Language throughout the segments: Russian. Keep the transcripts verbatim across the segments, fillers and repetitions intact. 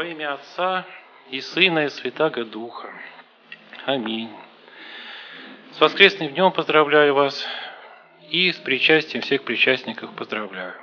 Во имя Отца и Сына и Святаго Духа. Аминь. С воскресным днем поздравляю вас и с причастием всех причастников поздравляю.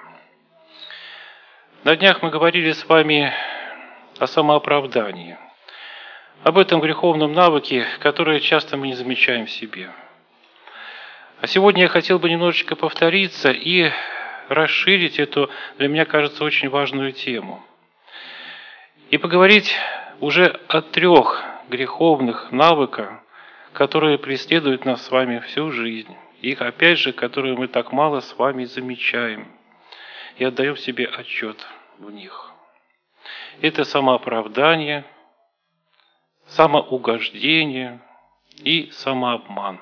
На днях мы говорили с вами о самооправдании, об этом греховном навыке, который часто мы не замечаем в себе. А сегодня я хотел бы немножечко повториться и расширить эту, для меня кажется, очень важную тему. И поговорить уже о трех греховных навыках, которые преследуют нас с вами всю жизнь. Их, опять же, которые мы так мало с вами замечаем и отдаем себе отчет в них. Это самооправдание, самоугождение и самообман.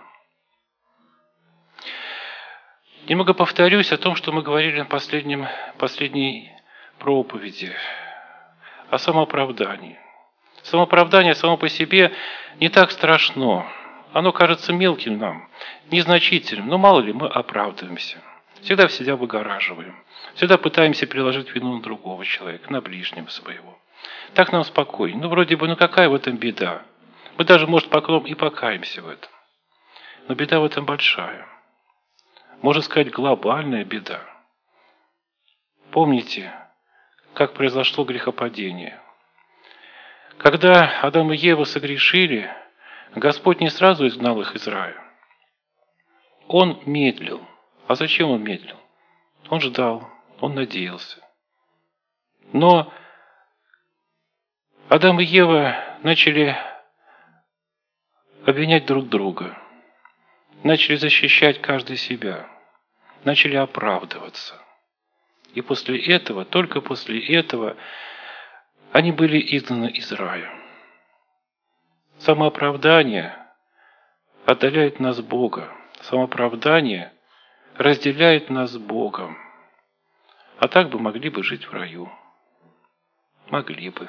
Немного повторюсь о том, что мы говорили в последнем, последней проповеди, о самооправдании. Самооправдание само по себе не так страшно. Оно кажется мелким нам, незначительным, но мало ли мы оправдываемся. Всегда в себя выгораживаем. Всегда пытаемся переложить вину на другого человека, на ближнего своего. Так нам спокойнее. Ну, вроде бы, ну какая в этом беда? Мы даже, может, потом и покаемся в этом. Но беда в этом большая. Можно сказать, глобальная беда. Помните, как произошло грехопадение? Когда Адам и Ева согрешили, Господь не сразу изгнал их из рая. Он медлил. А зачем он медлил? Он ждал, он надеялся. Но Адам и Ева начали обвинять друг друга, начали защищать каждый себя, начали оправдываться. И после этого, только после этого, они были изгнаны из рая. Самооправдание отдаляет нас от Бога. Самооправдание разделяет нас с Богом. А так бы могли бы жить в раю. Могли бы.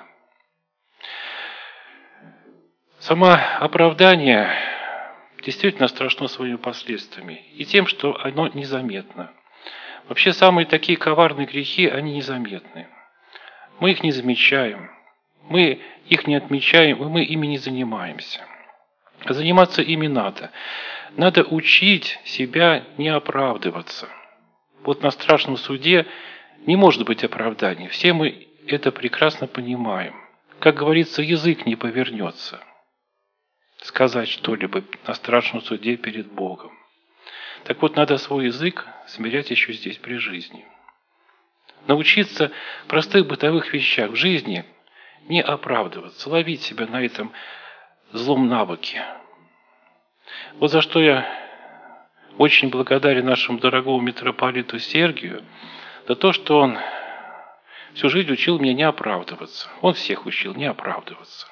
Самооправдание действительно страшно своими последствиями. И тем, что оно незаметно. Вообще самые такие коварные грехи, они незаметны. Мы их не замечаем. Мы их не отмечаем, и мы ими не занимаемся. А заниматься ими надо. Надо учить себя не оправдываться. Вот на страшном суде не может быть оправданий. Все мы это прекрасно понимаем. Как говорится, язык не повернется сказать что-либо на страшном суде перед Богом. Так вот, надо свой язык смирять еще здесь при жизни. Научиться в простых бытовых вещах в жизни не оправдываться, ловить себя на этом злом навыке. Вот за что я очень благодарен нашему дорогому митрополиту Сергию, за то, что он всю жизнь учил меня не оправдываться. Он всех учил не оправдываться.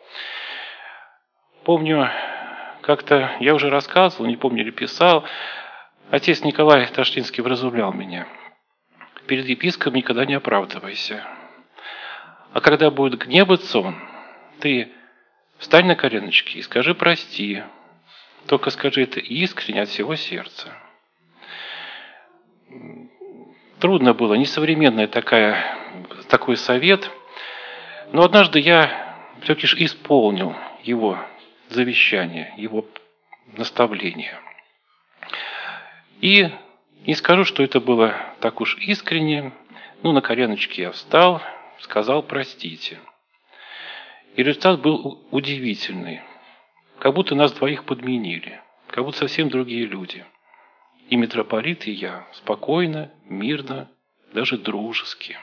Помню, как-то я уже рассказывал, не помню или писал, отец Николай Ташлинский вразумлял меня. Перед епископом никогда не оправдывайся. А когда будет гневаться он, ты встань на коленочки и скажи «прости». Только скажи это искренне от всего сердца. Трудно было, несовременный такая, такой совет. Но однажды я все-таки исполнил его завещание, его наставление. И не скажу, что это было так уж искренне. Ну, на коленочки я встал, сказал «простите». И результат был удивительный. Как будто нас двоих подменили. Как будто совсем другие люди. И митрополит, и я. Спокойно, мирно, даже дружески.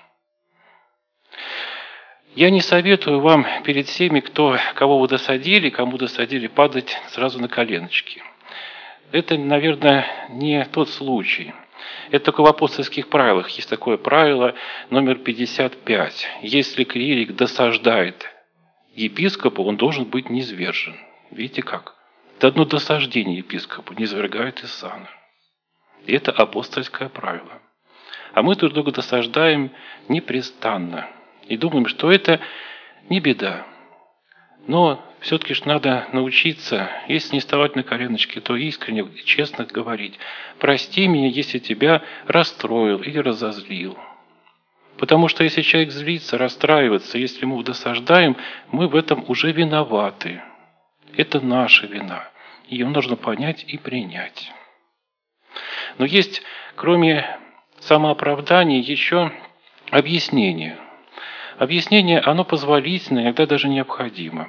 Я не советую вам перед всеми, кто, кого вы досадили, кому досадили, падать сразу на коленочки. Это, наверное, не тот случай. Это только в апостольских правилах. Есть такое правило номер пятьдесят пять. Если клирик досаждает епископу, он должен быть низвержен. Видите как? Это одно досаждение епископу низвергают из сана. И это апостольское правило. А мы друг друга досаждаем непрестанно. И думаем, что это не беда. Но все-таки ж надо научиться, если не вставать на коленочки, то искренне и честно говорить: «Прости меня, если тебя расстроил или разозлил. Потому что если человек злится, расстраивается, если мы досаждаем, мы в этом уже виноваты. Это наша вина. Ее нужно понять и принять. Но есть, кроме самооправдания, еще объяснение. Объяснение, оно позволительно, иногда даже необходимо.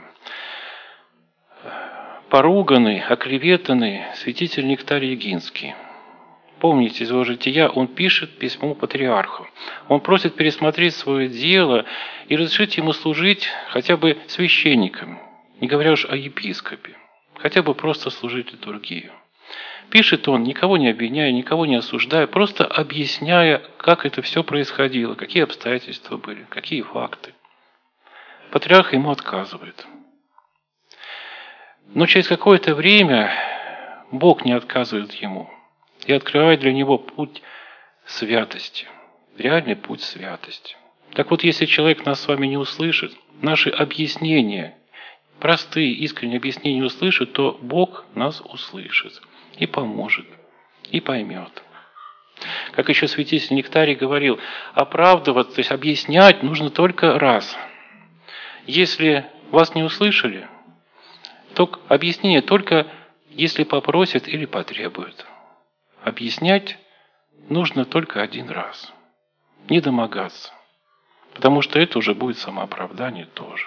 Поруганный, оклеветанный святитель Нектарий Егинский. Помните, из его жития он пишет письмо патриарху. Он просит пересмотреть свое дело и разрешить ему служить хотя бы священником, не говоря уж о епископе, хотя бы просто служить литургию. Пишет он, никого не обвиняя, никого не осуждая, просто объясняя, как это все происходило, какие обстоятельства были, какие факты. Патриарх ему отказывает. Но через какое-то время Бог не отказывает ему и открывает для него путь святости, реальный путь святости. Так вот, если человек нас с вами не услышит, наши объяснения, простые, искренние объяснения услышит, то Бог нас услышит и поможет, и поймет. Как еще святитель Нектарий говорил, оправдываться, то есть объяснять нужно только раз. Если вас не услышали, то объяснение только если попросят или потребуют. Объяснять нужно только один раз. Не домогаться. Потому что это уже будет самооправдание тоже.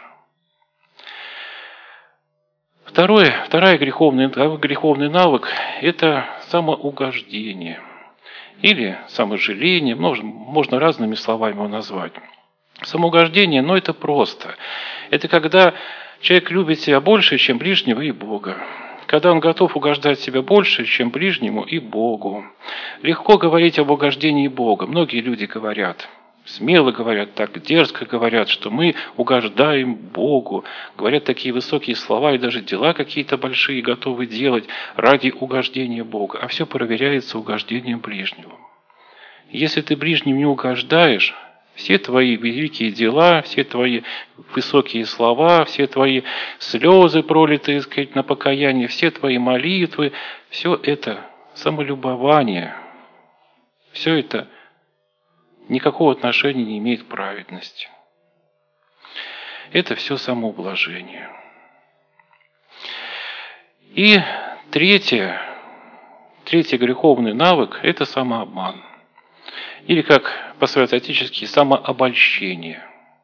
Второе, второй греховный, греховный навык – это самоугождение. Или саможаление, можно, можно разными словами его назвать. Самоугождение, но это просто. Это когда человек любит себя больше, чем ближнего и Бога. Когда он готов угождать себя больше, чем ближнему и Богу. Легко говорить об угождении Бога. Многие люди говорят, смело говорят, так дерзко говорят, что мы угождаем Богу. Говорят такие высокие слова и даже дела какие-то большие готовы делать ради угождения Бога. А все проверяется угождением ближнего. Если ты ближним не угождаешь, все твои великие дела, все твои высокие слова, все твои слезы, пролитые, так сказать, на покаяние, все твои молитвы, все это самолюбование, все это никакого отношения не имеет к праведности. Это все самоублажение. И третье, третий греховный навык – это самообман. Или, как по-святоотечески, самообольщение.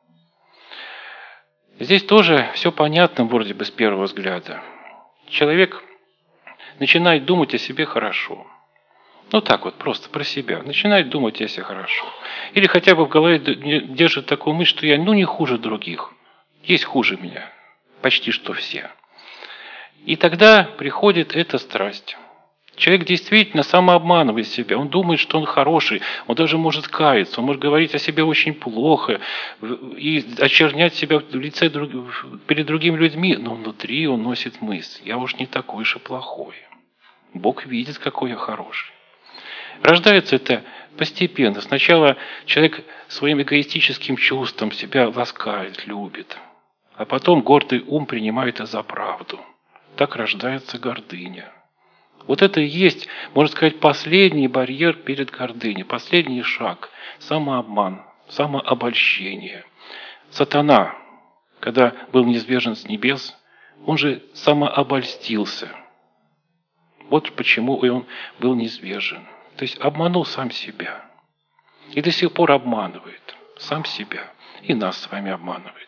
Здесь тоже все понятно вроде бы с первого взгляда. Человек начинает думать о себе хорошо. Ну так вот, просто про себя. Начинает думать о себе хорошо. Или хотя бы в голове держит такую мысль, что я ну не хуже других. Есть хуже меня. Почти что все. И тогда приходит эта страсть. Человек действительно самообманывает себя. Он думает, что он хороший. Он даже может каяться. Он может говорить о себе очень плохо. И очернять себя в лице друг... перед другими людьми. Но внутри он носит мысль. Я уж не такой же плохой. Бог видит, какой я хороший. Рождается это постепенно. Сначала человек своим эгоистическим чувством себя ласкает, любит. А потом гордый ум принимает это за правду. Так рождается гордыня. Вот это и есть, можно сказать, последний барьер перед гордыней, последний шаг – самообман, самообольщение. Сатана, когда был низвержен с небес, он же самообольстился. Вот почему и он был низвержен. То есть обманул сам себя. И до сих пор обманывает сам себя. И нас с вами обманывает.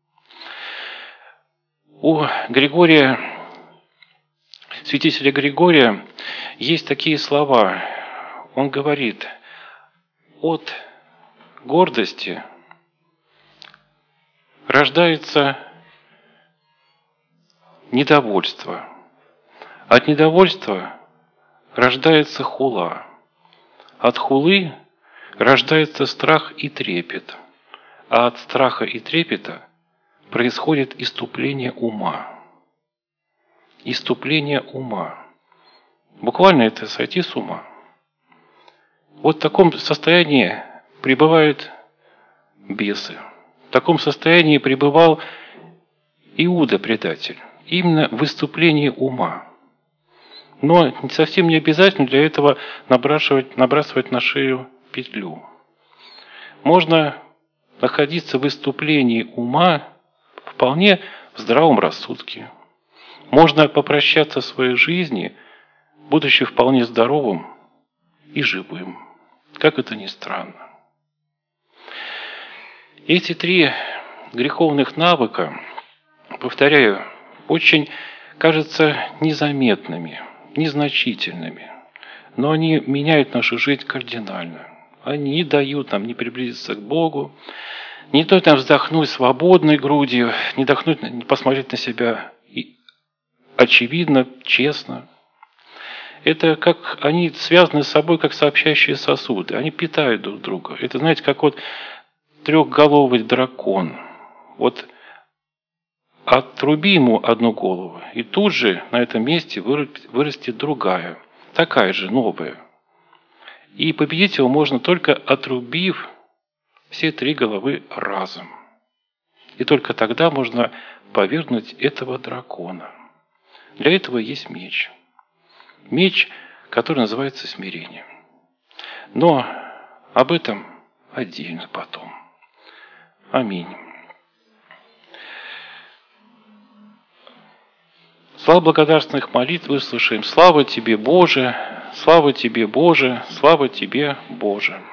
У Григория, святителя Григория, есть такие слова. Он говорит, от гордости рождается недовольство. От недовольства рождается хула. От хулы рождается страх и трепет. А от страха и трепета происходит исступление ума. Исступление ума. Буквально это сойти с ума. Вот в таком состоянии пребывают бесы. В таком состоянии пребывал Иуда, предатель. Именно в исступлении ума. Но совсем не обязательно для этого набрасывать, набрасывать на шею петлю. Можно находиться в выступлении ума вполне в здравом рассудке. Можно попрощаться в своей жизни, будучи вполне здоровым и живым. Как это ни странно. Эти три греховных навыка, повторяю, очень кажутся незаметными, незначительными, но они меняют нашу жизнь кардинально. Они не дают нам не приблизиться к Богу, не дают нам вздохнуть свободной грудью, не вдохнуть, не посмотреть на себя и очевидно, честно. Это как они связаны с собой, как сообщающие сосуды. Они питают друг друга. Это, знаете, как вот трехголовый дракон. Вот отруби ему одну голову, и тут же на этом месте вырастет другая, такая же, новая. И победить его можно только отрубив все три головы разом. И только тогда можно повергнуть этого дракона. Для этого есть меч. Меч, который называется смирение. Но об этом отдельно потом. Аминь. Слава благодарственных молитв выслушаем. Слава Тебе, Боже! Слава Тебе, Боже! Слава Тебе, Боже!